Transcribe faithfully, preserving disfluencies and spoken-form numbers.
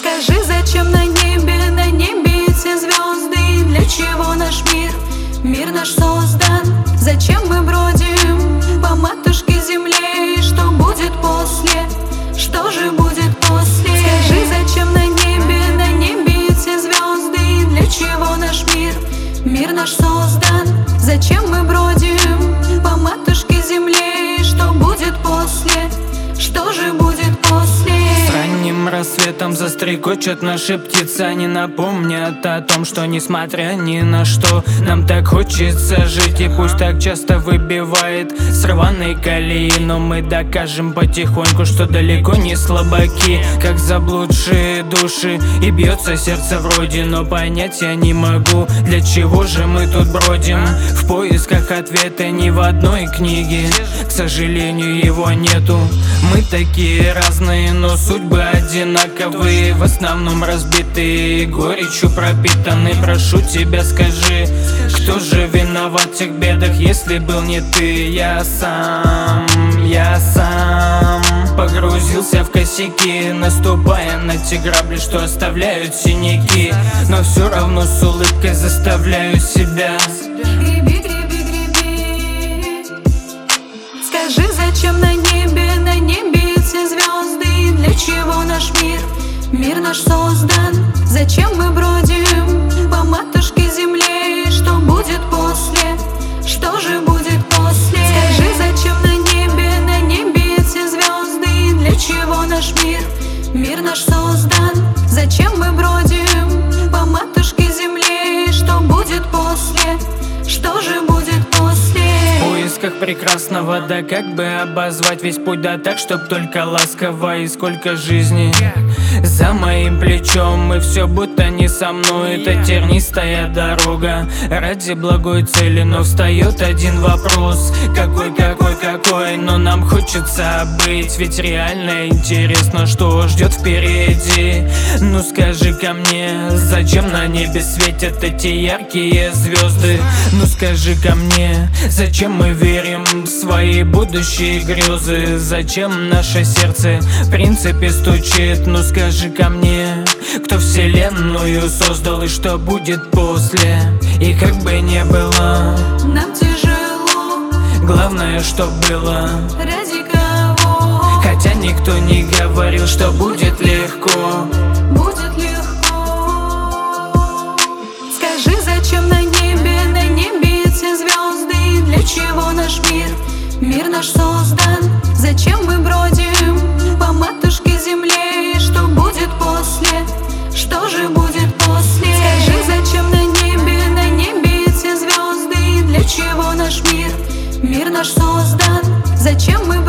Скажи, зачем на небе, на небе эти звезды? Для чего наш мир, мир наш создан? Зачем мы бродим по матушке земле? И что будет после? Что же будет после? Скажи, зачем на небе, на небе эти звезды? Для чего наш мир, мир наш создан? Зачем мы бродим по матушке земле? И что будет после? Что же будет после? С ранним рассветом застрекочут наши птицы. Они напомнят о том, что несмотря ни на что, нам так хочется жить. И пусть так часто выбивает с рваной колеи, но мы докажем потихоньку, что далеко не слабаки, как заблудшие души. И бьется сердце вроде, но понять я не могу, для чего же мы тут бродим в поисках ответа. Ни в одной книге, к сожалению, его нету. Мы такие разные, но судьбы одинаковые, в основном разбитые, горечью пропитаны. Прошу тебя, скажи, кто же виноват в тех бедах, если был не ты? Я сам, я сам погрузился в косяки, наступая на те грабли, что оставляют синяки. Но все равно с улыбкой заставляю себя. Греби, греби, греби. Скажи, зачем на небе, на небе эти звезды? Для чего наш мир, мир наш создан? Зачем мы бродим по матушке земле? И что будет после? Что же будет после? Скажи, зачем на небе, на небе эти звезды? Для чего наш мир, мир наш создан? Зачем мы бродим по матушке земле? И что будет после? Что же будет после? В поисках прекрасного, да как бы обозвать весь путь, да так, чтоб только ласково. И сколько жизни за моим плечом, и все будто не со мной. Это тернистая дорога ради благой цели, но встает один вопрос: какой, какой, какой? Но нам хочется быть, ведь реально интересно, что ждет впереди. Ну скажи ко мне, зачем на небе светят эти яркие звезды? Ну скажи ко мне, зачем мы верим в свои будущие грезы? Зачем наше сердце в принципе стучит? Ну скажи ко мне, кто вселенную создал и что будет после? И как бы не было, нам тяжело, главное, что было. ради кого? Хотя никто не говорил, что будет легко. Будет легко. Скажи, зачем на небе, на небе эти звезды? Для чего наш мир, мир наш создан? Зачем мы бродим по матушке земле? И что будет после? Что же будет после? Скажи, зачем на небе, на небе эти звезды? Для чего наш мир, мир наш создан? Зачем мы